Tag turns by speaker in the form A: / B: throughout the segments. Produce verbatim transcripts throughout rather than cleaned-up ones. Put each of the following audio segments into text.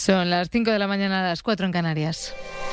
A: Son las cinco de la mañana, a las cuatro en Canarias.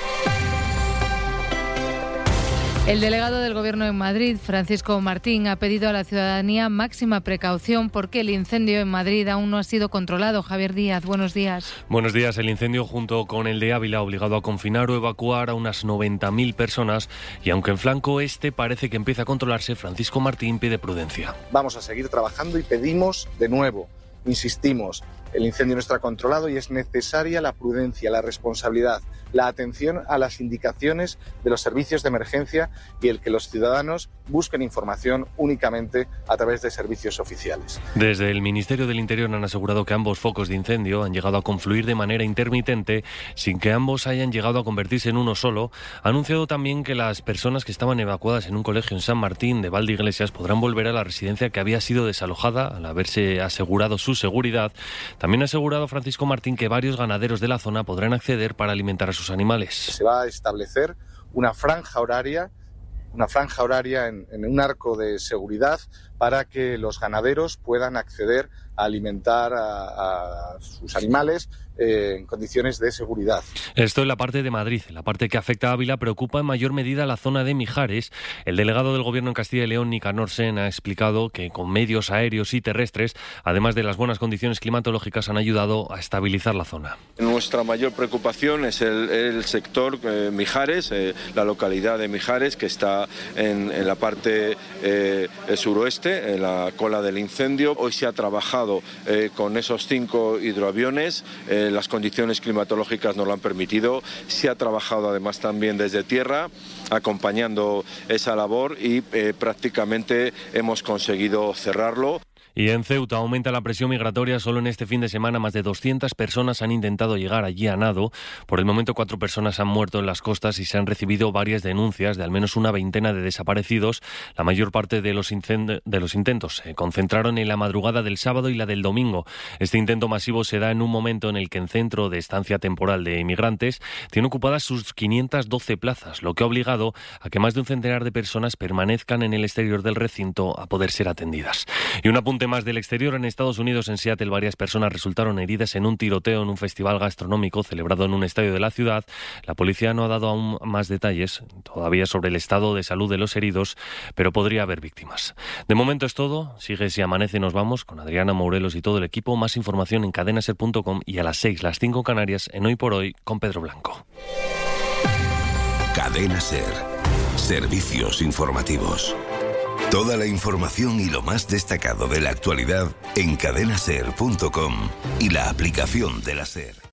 A: El delegado del Gobierno en Madrid, Francisco Martín, ha pedido a la ciudadanía máxima precaución porque el incendio en Madrid aún no ha sido controlado. Javier Díaz, buenos días.
B: Buenos días. El incendio, junto con el de Ávila, ha obligado a confinar o evacuar a unas noventa mil personas y aunque en flanco este parece que empieza a controlarse, Francisco Martín pide prudencia.
C: Vamos a seguir trabajando y pedimos de nuevo, insistimos, el incendio no está controlado y es necesaria la prudencia, la responsabilidad, la atención a las indicaciones de los servicios de emergencia y el que los ciudadanos busquen información únicamente a través de servicios oficiales.
B: Desde el Ministerio del Interior han asegurado que ambos focos de incendio han llegado a confluir de manera intermitente sin que ambos hayan llegado a convertirse en uno solo. Ha anunciado también que las personas que estaban evacuadas en un colegio en San Martín de Valdeiglesias podrán volver a la residencia que había sido desalojada al haberse asegurado su seguridad. También ha asegurado Francisco Martín que varios ganaderos de la zona podrán acceder para alimentar a sus animales.
C: Se va a establecer una franja horaria, una franja horaria en, en un arco de seguridad para que los ganaderos puedan acceder a alimentar a, a sus animales eh, en condiciones de seguridad.
B: Esto en la parte de Madrid. En la parte que afecta a Ávila preocupa en mayor medida la zona de Mijares. El delegado del Gobierno en Castilla y León, Nicanor Sen, ha explicado que con medios aéreos y terrestres, además de las buenas condiciones climatológicas, han ayudado a estabilizar la zona.
D: Nuestra mayor preocupación es el, el sector eh, Mijares, eh, la localidad de Mijares, que está en, en la parte eh, suroeste, en la cola del incendio. Hoy se ha trabajado eh, con esos cinco hidroaviones. Eh, las condiciones climatológicas nos lo han permitido. Se ha trabajado además también desde tierra, acompañando esa labor y eh, prácticamente hemos conseguido cerrarlo.
B: Y en Ceuta aumenta la presión migratoria. Solo en este fin de semana más de doscientas personas han intentado llegar allí a nado. Por el momento cuatro personas han muerto en las costas y se han recibido varias denuncias de al menos una veintena de desaparecidos. La mayor parte de los, incend- de los intentos se concentraron en la madrugada del sábado y la del domingo. Este intento masivo se da en un momento en el que el Centro de Estancia Temporal de Inmigrantes tiene ocupadas sus quinientas doce plazas, lo que ha obligado a que más de un centenar de personas permanezcan en el exterior del recinto a poder ser atendidas. Y un apunte más del exterior. En Estados Unidos, en Seattle, varias personas resultaron heridas en un tiroteo en un festival gastronómico celebrado en un estadio de la ciudad. La policía no ha dado aún más detalles todavía sobre el estado de salud de los heridos, pero podría haber víctimas. De momento es todo. Sigue Si Amanece, nos vamos con Adriana Morelos y todo el equipo. Más información en cadena ser punto com y a las seis, las cinco Canarias, en Hoy por Hoy con Pedro Blanco.
E: Cadena Ser. Servicios informativos. Toda la información y lo más destacado de la actualidad en cadena ser punto com y la aplicación de la SER.